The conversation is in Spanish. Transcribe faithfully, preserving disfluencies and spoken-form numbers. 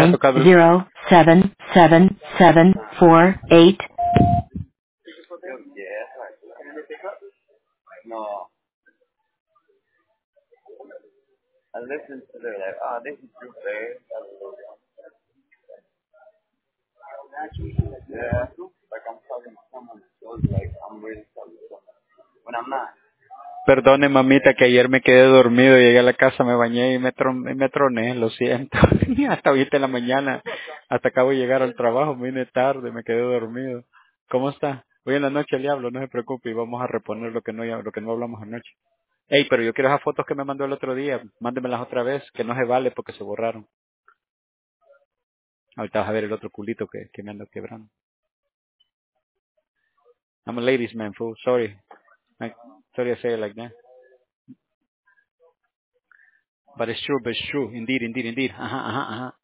a nine tocar el... zero seven seven seven four eight. No. I listened to their like, oh, this is too fair. Yeah. Like I'm talking to someone so like I'm really talking to someone. When I'm not. Perdone, mamita, que ayer me quedé dormido, llegué a la casa, me bañé y me, tron y me troné, lo siento. Hasta ahorita en la mañana, hasta acabo de llegar al trabajo, vine tarde, me quedé dormido. ¿Cómo está? Hoy en la noche le hablo, no se preocupe, y vamos a reponer lo que no, lo que no hablamos anoche. Ey, pero yo quiero esas fotos que me mandó el otro día, mándemelas otra vez, que no se vale porque se borraron. Ahorita vas a ver el otro culito que, que me ando quebrando. I'm a ladies man, fool, sorry. I, sorry I say it like that. But it's true, but it's true. Indeed, indeed, indeed. Ajá, ajá, ajá.